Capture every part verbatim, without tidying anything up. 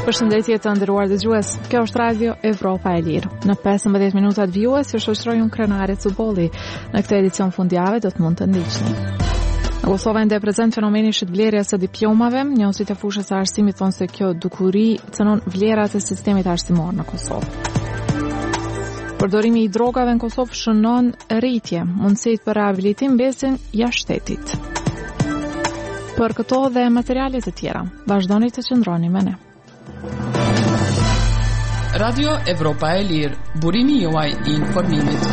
Përshëndetje të nderuar dëgjues. Kjo është Radio Evropa e Lirë. Në pesëmbëdhjetë minutat vjues ju shoqëroj unë Krenare Cubolli. Në këtë edicion fundjavë do të mund të ndiqni. Në Kosovë ende prezant fenomeni shitblerjes së diplomave, njohësit e fushës së arsimit thonë se kjo dukuri cënon vlerat e sistemit arsimor në Kosovë. Përdorimi i drogave në Kosovë shënon rritje, mundësitë për rehabilitim mbesin jashtë shtetit. Për këto dhe materialet e tjera, vazhdoni të qëndroni me ne. Radio Evropa e Lirë, burimi juaj i informimit.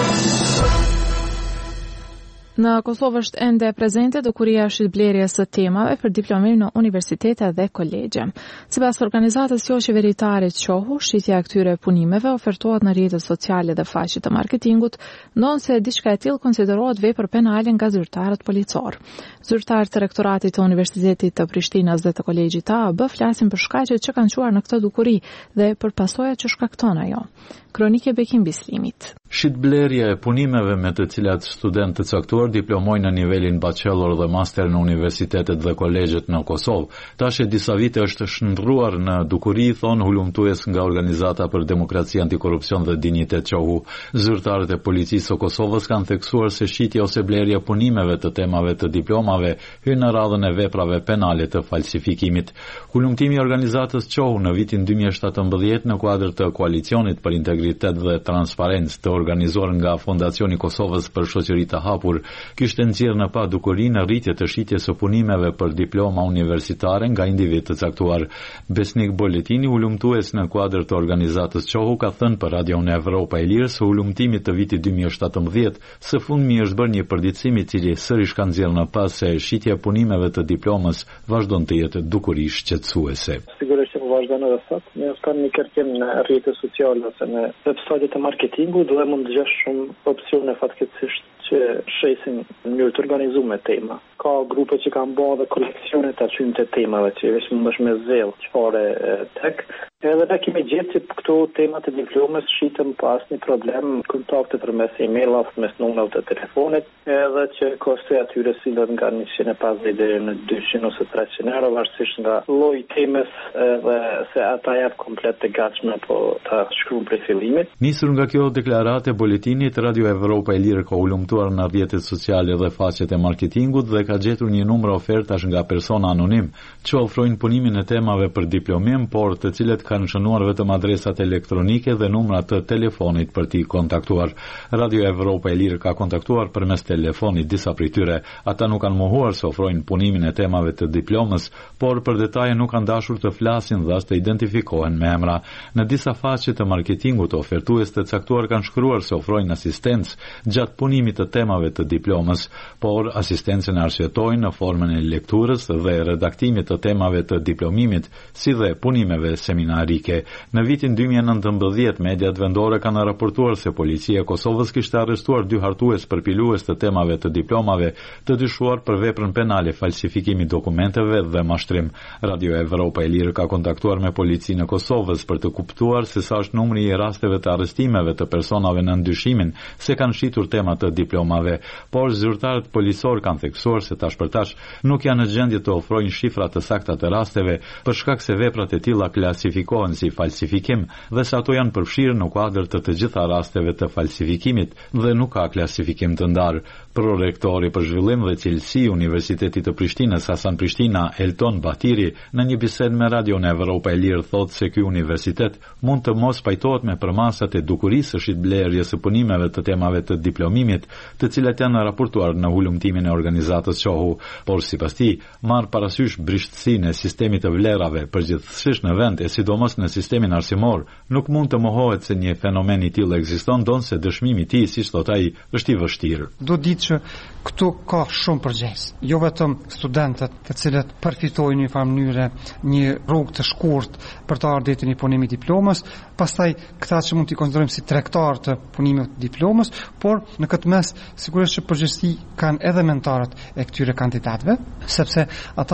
Në Kosovë është ende prezente dukuria shitblerjes së temave për diplomim në universitete dhe kolegje. Sipas organizatës jo qeveritare Qohu, shitja e këtyre punimeve ofertohet në rrjetet sociale dhe faqet të marketingut, ndonse diçka e tillë konsiderohet vepër penale nga zyrtarët policor. Zyrtarët të rektoratit të Universitetit të Prishtinës dhe të kolegjit A A B flasin për shkaqet që kanë quar në këtë dukuri dhe për pasojat që shkakton ajo. Kronike Bekim Bislimit. Shitblerja e punimeve me të cilat studentë të caktuar diplomojnë në nivelin bachelor dhe master në universitetet dhe kolegjet në Kosovë. Tash e disa vite është shndruar në dukuri, thonë hulumtues nga Organizata për Demokraci, Antikorrupsion dhe Dinjitet Qohu. Zyrtarët e policisë së Kosovës kanë theksuar se shitja ose blerja punimeve të temave të diplomave hyn në radhën e veprave penale të falsifikimit. Hulumtimi i organizatës Qohu në vitin dy mijë e shtatëmbëdhjetë në kuadër të koalicionit për integritet dhe transparencë të organizuar nga Fondacioni Kosovës për Shoqëri të Hapur, kishte nxjerrë në pa dukuri në rritje të shitjes së punimeve për diploma universitare nga individ të caktuar. Besnik Boletini, hulumtues në kuadër të organizatës Qohu, ka thënë për Radio Evropa e Lirë se hulumtimi të vitit dy mijë e shtatëmbëdhjetë së fundmi është bërë një përditësim i cili sërish ka nxjerrë në pa se shitja e punimeve të diplomës vazhdon të jetë dukuri shqetësuese. Sigurisht që po vazhdon edhe sot, ne kanë një kërkim në rrjetet sociale ose në websajtet e marketingut dhe mund të gjesh shumë opsione fatkeqësisht që shesin në mënyrë të organizuar tema. Ka grupe që kanë bërë dhe koleksione të atyre të temave që vetëm më me zell çfarë tek. Edhe ne kemi gjetë që këto temat e diplomës shiten pas një problem kontakte përmes e-mailave, mes numrave të telefonit, edhe që kosti atyre sillet nga njëqind e pesëdhjetë deri në dyqind ose treqind euro varësisht nga lloji i temës dhe se ata janë komplet të gatshme po ta shkruajnë prej fillimit. Nisur nga kjo deklarate e boletinit, Radio Evropa e Lirë ka ulumtuar në rrjetet sociale dhe faqet e marketingut dhe ka gjetur një numër ofertash nga persona anonim që ofrojnë punimin e temave për diplomim, por të cilët kanë shënuar vetëm adresat elektronike dhe numrat të telefonit për t'i kontaktuar. Radio Evropa e Lirë ka kontaktuar përmes telefonit disa prej tyre. Ata nuk kanë mohuar se ofrojnë punimin e temave të diplomës, por për detaje nuk kanë dashur të flasin dhe as të identifikohen me emra. Në disa faqe të marketingut, ofertues të caktuar kanë shkruar se ofrojnë asistencë gjatë punimit të temave të diplomës, por asistencën arsyetojnë në formën e lekturës dhe redaktimit të temave të diplomimit, si dhe punimeve seminarike. Në vitin dy mijë e nëntëmbëdhjetë, mediat vendore kanë raportuar se policia e Kosovës kishte arrestuar dy hartues përpilues të temave të diplomave të dyshuar për veprën penale falsifikimi dokumenteve dhe mashtrim. Radio Evropa e Lirë ka kontaktuar me policinë e Kosovës për të kuptuar se sa është numri i rasteve të arrestimeve të personave në ndyshimin se kanë shitur tema të diplomave, por zyrtarët policor kanë theksuar se tash për tash nuk janë në gjendje të ofrojnë shifra të sakta të rasteve për shkak se veprat e tilla klasifikohen si falsifikim dhe se ato janë përfshirë në kuadër të të gjitha rasteve të falsifikimit dhe nuk ka klasifikim të ndarë. Prorektori për zhvillim dhe cilësi Universitetit të Prishtinës Hasan Prishtina, Elton Batiri, në një bisedë me Radio Evropa e Lirë thotë se ky universitet mund të mos pajtohet me përmasat e dukurisë së shitblerjes së punimeve të temave të diplomimit, të cilat janë raportuar në hulumtimin e organizatës Qohu, por sipas tij, marr parasysh brishtësinë e sistemit të vlerave përgjithsisht në vend e sidomos në sistemin arsimor, nuk mund të mohohet se një fenomen i tillë ekziston, donse dëshmimi i tij, siç thot ai, është i vështirë. Do ditë që këtu ka shumë përgjegjës. Jo vetëm studentët të cilët përfitojnë në një farë mënyre një rrugë të shkurt për të ardhur deri në punimin e diplomës, pastaj këta që mund t'i konsiderojmë si tregtar të punimit të diplomës, por në këtë mes sigurisht që përgjegjësi kanë edhe mentorët e këtyre kandidatëve, sepse ata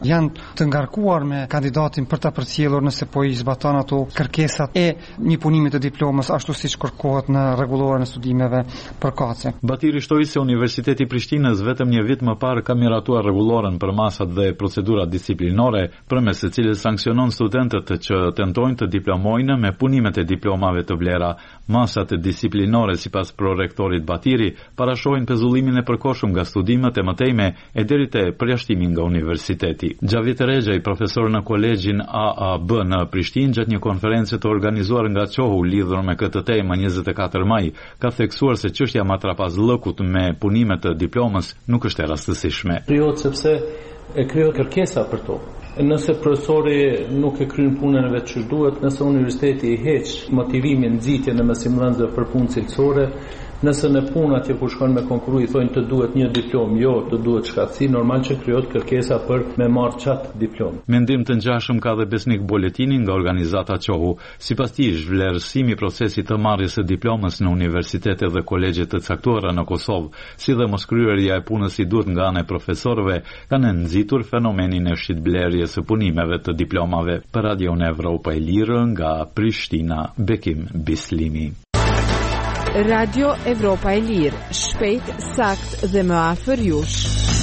janë të ngarkuar me kandidatin për ta përcjellur nëse po i zbaton ato kërkesat e një punimi të diplomës ashtu siç kërkohet në rregulloren e studimeve përkatëse. Batiri shtoi se Universiteti i Prishtinës vetëm një vit më parë ka miratuar rregulloren për masat dhe procedurat disiplinore, përmes së cilës sanksionon studentët që tentojnë të diplomojnë me punimet e diplomave të vlera. Masat disiplinore sipas prorektorit Batiri parashojnë pezullimin e përkohshëm nga studimet e mëtejme e deri te përjashtimi nga universiteti. Xhavit Rexha, profesor në kolegjin A A B në Prishtinë, gjatë një konferencë të organizuar nga Qohu lidhur me këtë temë njëzet e katër maj, ka theksuar se çështja matrapazllëkut me punimet të diplomës nuk është e rastësishme. Krijohet sepse e krijohet kërkesa për to. Nëse profesori nuk e kryen punën e vet që duhet, nëse universiteti i heq motivimin, nxitjen e mësimdhënësve për punë cilësore, nëse në punë atje ku shkon me konkuru i thonë të duhet një diplom, jo, të duhet shkatësi, normal që krijohet kërkesa për me marrë çat diplom. Mendim të ngjashëm ka dhe Besnik Boletini nga organizata Qohu. Sipas tij, vlerësimi i procesit të marrjes së diplomës në universitete dhe kolegje të caktuara në Kosovë, si dhe moskryerja e punës si duhet nga ana e profesorëve, kanë nxitur fenomenin e shitblerjes së punimeve të diplomave. Për Radio Evropa e Lirë nga Prishtina, Bekim Bislimi. Radio Evropa e Lirë, shpejt, sakt dhe më afër jush.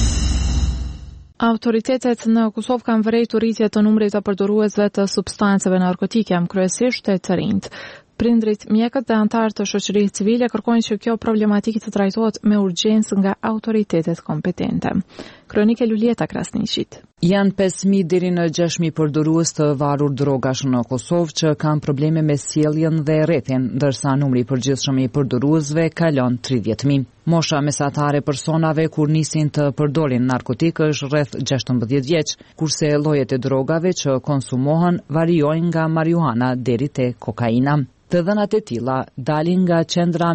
Autoritetet në Kosovë kanë vërejtur rritje të numrit të përdoruesve të substanceve narkotike, kryesisht të të rinjt. Prindrit, mjekët dhe antarët të shoqërisë civile kërkojnë që kjo problematikë të trajtohet me urgjencë nga autoritetet kompetente. Kronike Lulieta Krasniqit. Janë pesë mijë deri në gjashtë mijë përdorues të varur drogash në Kosovë që kanë probleme me sjelljen dhe rrethin, ndërsa numri i përgjithshëm i përdoruesve kalon tridhjetë mijë. Mosha mesatare e personave kur nisin të përdorin narkotik është rreth gjashtëmbëdhjetë vjeç, kurse llojet e drogave që konsumohen variojnë nga marijuana deri te kokaina. Të dhënat e tilla dalin nga qendra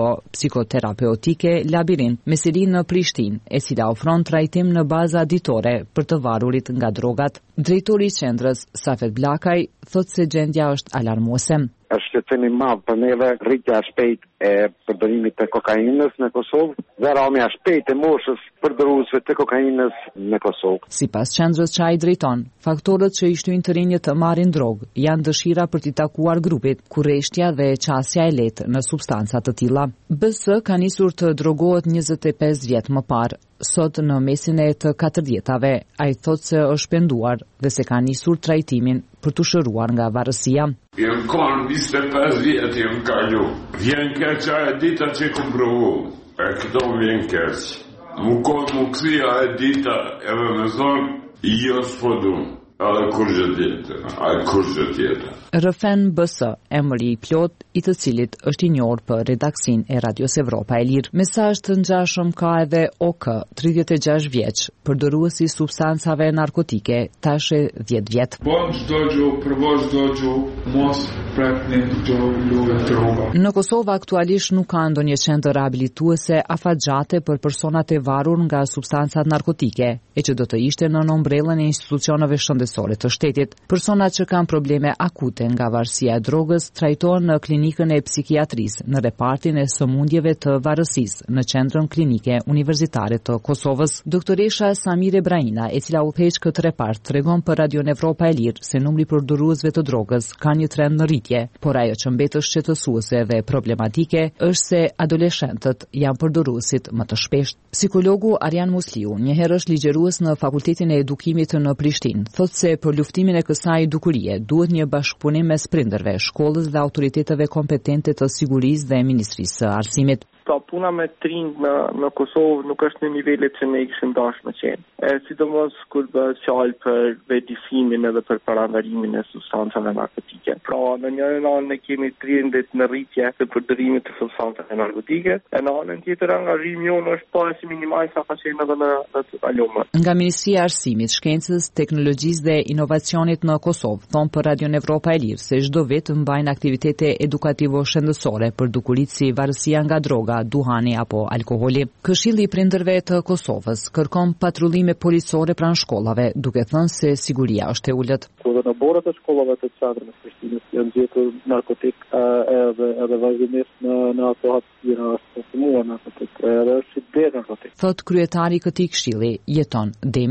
mediko-psikoterapeutike Labirint Mesiri në Prishtinë, e cila ofron trajtim në bazë ditore për të varurit nga drogat. Drejtori i qendrës, Safet Bllakaj, thotë se gjendja është alarmuese. Është shqetësim i madh për neve rritja e shpejtë e përdorimit të kokainës në Kosovë dhe rrëmja e shpejtë e moshës përdoruesve të kokainës në Kosovë. Sipas qendrës që ai drejton, faktorët që i shtyn të rinjët të marrin drogë janë dëshira për t'i takuar grupit, kurreshtja dhe qasja e lehtë në substanca të tilla. B S ka nisur të drogohet njëzet e pesë vjet më parë. Sot në mesin e të katërdhjetave, ai thotë se është penduar dhe se ka nisur trajtimin për të shëruar nga varësia. Jem kanë njëzet e pesë vjet jem kalu. Vjen keq ajo dita që kam provu. E këto vjen keq. Mu kohë mu kthia e dita edhe më thonë jo s'podum. Edhe kur gjë tjetër, ai kur gjë tjetër. Rëfen B S, emri i plot i të cilit është i njohur për redaksin e Radios Evropa e Lirë. Mesazh të ngjashëm ka edhe O K, tridhjetë e gjashtë vjeç, përdoruesi substancave narkotike, tash e dhjetë vjet. Bon çdo gjë, provo çdo gjë, mos prekni këto lule droga. Në Kosovë aktualisht nuk ka ndonjë qendër rehabilituese afatgjate për personat e varur nga substancat narkotike, e që do të ishte në ombrellën e institucioneve shëndetësore të shtetit. Personat që kanë probleme akute nga varësia e drogës trajtohen në klinikën e psikiatrisë në repartin e sëmundjeve të varësisë në Qendrën Klinike Universitare të Kosovës. Doktoresha Samire Braina, e cila udhëheq këtë repart, tregon për Radio Evropa e Lirë se numri përdoruesve të drogës ka një trend në rritje, por ajo që mbetet shqetësuese dhe problematike është se adoleshentët janë përdoruesit më të shpeshtë. Psikologu Arjan Musliu, një herë është ligjerues në Fakultetin e Edukimit në Prishtinë, thotë se për luftimin e kësaj dukurie duhet një bashkëpunim mes prindërve, shkollës dhe autoriteteve kompetente të sigurisë dhe Ministrisë së Arsimit. Pra puna me trinj në, në Kosovë nuk është në nivelet që ne i kishim dashur me qenë. E sidomos kur bëhet fjalë për vedifimin edhe për parandalimin e substancave narkotike. Pra në një anë ne kemi trendin në rritje të përdorimit të substancave narkotike, e në anën tjetër angazhimi jonë është pas minimal sa ka qenë edhe në të kaluar. Nga Ministria e Arsimit, Shkencës, Teknologjisë dhe Inovacionit në Kosovë, thon për Radio Evropa e Lirë se çdo vit mbajnë aktivitete edukativo-shëndetësore për dukuritë si varësia nga droga, duhani apo alkoholi. Këshilli i prindërve të Kosovës kërkon patrullime policore pranë shkollave, duke thënë se siguria është e ulët. Kur në borët e shkollave të qendrës së Prishtinës janë gjetur narkotik edhe edhe vazhdimisht në në ato hapësira është konsumuar narkotik, edhe është shitbler narkotik. Thot kryetari i këtij këshilli, Jeton Demi.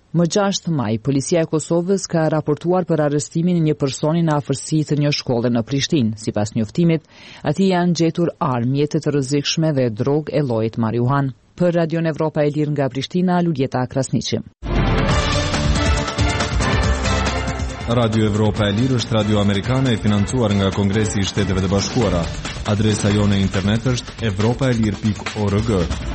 Më gjashtë maj, policia e Kosovës ka raportuar për arrestimin e një personi në afërsi të një shkolle në Prishtinë. Sipas njoftimit, atij janë gjetur armë, mjete të rrezikshme dhe drogë e llojit marijuan. Për Radion Evropa e Lirë nga Prishtina, Luljeta Krasniqi. Radio Evropa e Lirë është radio amerikane e financuar nga Kongresi i Shteteve të Bashkuara. Adresa jone e internet është evropaelir pikë org.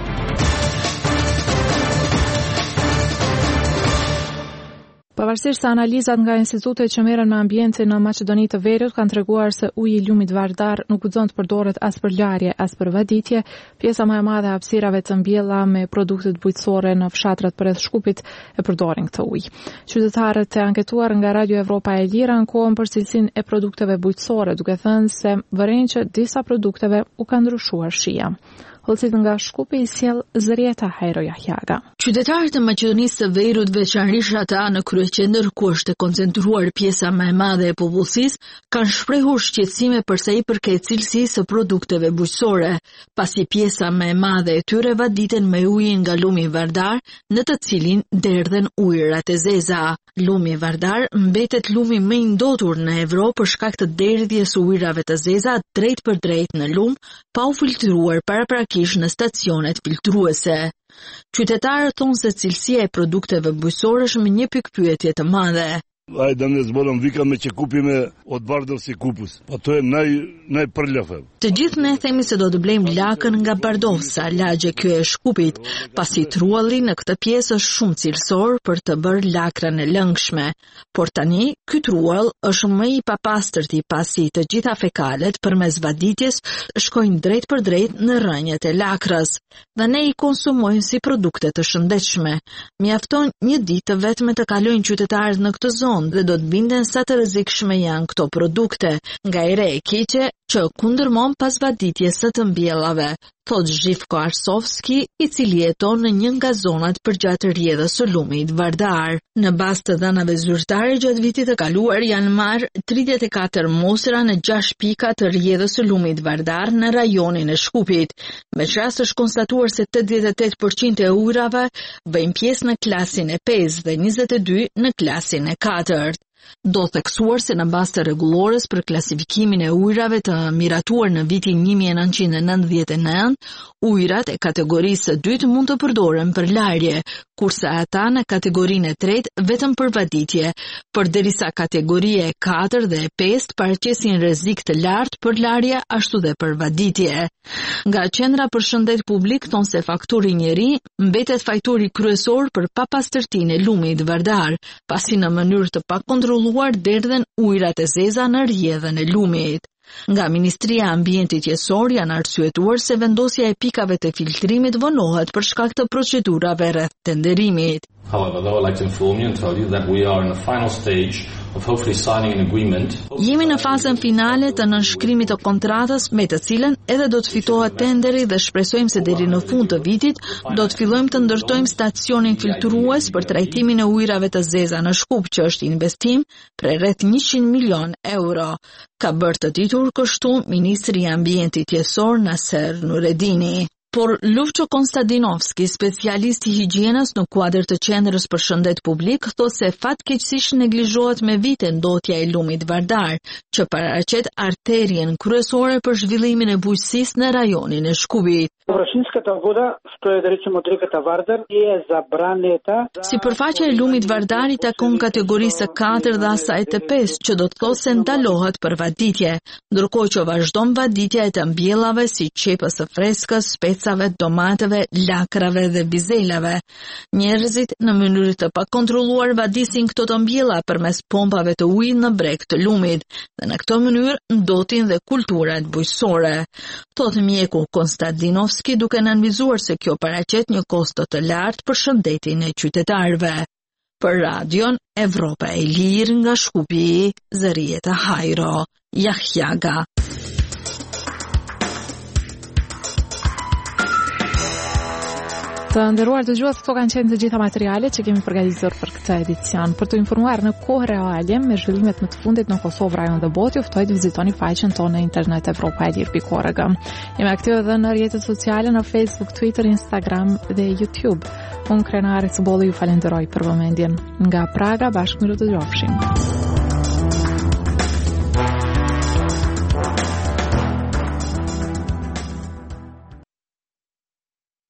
Pavarësisht se analizat nga institutet që merren me ambientin në Maqedoni të Veriut kanë treguar se uji i lumit Vardar nuk guxon të përdoret as për larje as për vaditje, pjesa më e madhe e hapësirave të mbjella me produkte bujqësore në fshatrat përreth Shkupit e përdorin këtë ujë. Qytetarët e anketuar nga Radio Evropa e Lirë ankohen për cilësinë e produkteve bujqësore, duke thënë se vëren që disa produkteve u ka ndryshuar shija. Hollësit nga Shkupi i sjell Zërieta Hajro Jahjaga. Qytetarët e Maqedonisë së Veriut, veçanërisht ata në kryeqendër ku është e koncentruar pjesa më e madhe e popullsisë, kanë shprehur shqetësime për sa i përket cilësisë së produkteve bujqësore, pasi pjesa më e madhe e tyre vaditen me ujin nga lumi Vardar, në të cilin derdhen ujërat e zeza. Lumi Vardar mbetet lumi më i ndotur në Evropë për shkak të derdhjes së ujërave të zeza drejt për drejt në lum, pa u filtruar paraprakisht në stacionet filtruese. Qytetarët thonë se cilësia e produkteve bujqësore është me një pikpyetje të madhe. Ai da ne zbolëm vika me që kupime od Bardov si kupus. Po to e naj naj përlefë. Të gjithë ne themi se do të blejmë lakën nga Bardovsa, lagje kjo e Shkupit, pasi trualli në këtë pjesë është shumë cilësor për të bërë lakrën e lëngshme. Por tani, ky truall është më i papastërti pasi të gjitha fekalet përmes vaditjes shkojnë drejt për drejt në rrënjët e lakrës, dhe ne i konsumojmë si produkte të shëndetshme. Mjafton një ditë vetëm të kalojnë qytetarët në këtë zonë dhe do të binden sa të rrezikshme janë këto produkte, nga i re e keqe që kundërmon pas vaditjes së të mbjellave, thot Zhivko Arsovski, i cili jeton në një nga zonat përgjatë rrjedhës së lumit Vardar. Në bazë të dhënave zyrtare gjatë vitit të kaluar janë marrë tridhjetë e katër mosra në gjashtë pika të rrjedhës së lumit Vardar në rajonin e Shkupit. Me rast është konstatuar se tetëdhjetë e tetë përqind e ujrave bëjnë pjesë në klasin e pesë dhe njëzet e dy në klasin e katërt. Do theksuar se në bazë të rregullores për klasifikimin e ujrave të miratuar në vitin një mijë e nëntëqind e nëntëdhjetë e nëntë, ujrat e kategorisë së dytë mund të përdoren për larje, kurse ata në kategorinë e tretë vetëm për vaditje, përderisa kategoria e katër dhe e pesë paraqesin rrezik të lartë për larje ashtu dhe për vaditje. Nga Qendra për Shëndet Publik thonë se fakturi njeri mbetet fajtori kryesor për papastërtinë e lumit Vardar, pasi në mënyrë të pakontrolluar derdhen ujrat e zeza në rrjedhën e lumit. Nga Ministria e Ambientit Qesor janë arsyetuar se vendosja e pikave të filtrimit vonohet për shkak të procedurave rreth tenderimit. However, though, I'd like to inform you and tell you that we are in the final stage of hopefully signing an agreement. Jemi në fazën finale të nënshkrimit të kontratës me të cilën edhe do të fitohet tenderi dhe shpresojmë se deri në fund të vitit do të fillojmë të ndërtojmë stacionin filtrues për trajtimin e ujrave të zeza në Shkup, që është investim për rreth njëqind milion euro. Ka bërë të ditur kështu Ministri i Ambientit Qesor Naser Nuredini. Por Lufço Konstadinovski, specialist i higjienës në kuadër të Qendrës për Shëndet Publik, thotë se fatkeqësisht neglizhohet me vite ndotja e lumit Vardar, që paraqet arterien kryesore për zhvillimin e bujqësisë në rajonin e Shkupit. Sipërfaqja e lumit Vardar i takon kategorisë katër dhe asaj të pesë, që do të thotë se ndalohet për vaditje, ndërkohë që vazhdon vaditja e të mbjellave si qepës së freskës, specave, domateve, lakrave dhe bizelave. Njerëzit në mënyrë të pakontrolluar vadisin këto të mbjella përmes pompave të ujit në breg të lumit, dhe në këtë mënyrë ndotin dhe kulturat bujqësore. Thotë mjeku Konstadinovski, duke nënvizuar se kjo paraqet një kosto të lartë për shëndetin e qytetarëve. Për Radion Evropa e Lirë nga Shkupi, Zërieta Hajro Jahjaga. Të nderuar dëgjues, këto kanë qenë të gjitha materialet që kemi përgatitur për këtë edicion. Për të informuar në kohë reale me zhvillimet më të fundit në Kosovë, rajon dhe botë, ju ftoj të vizitoni faqen tonë në internet evropa e lirë pikë org. Jemi aktive edhe në rrjetet sociale në Facebook, Twitter, Instagram dhe YouTube. Unë Krenare Cubolli ju falenderoj për vëmendjen. Nga Praga, bashkë mirë të dëgjofshim.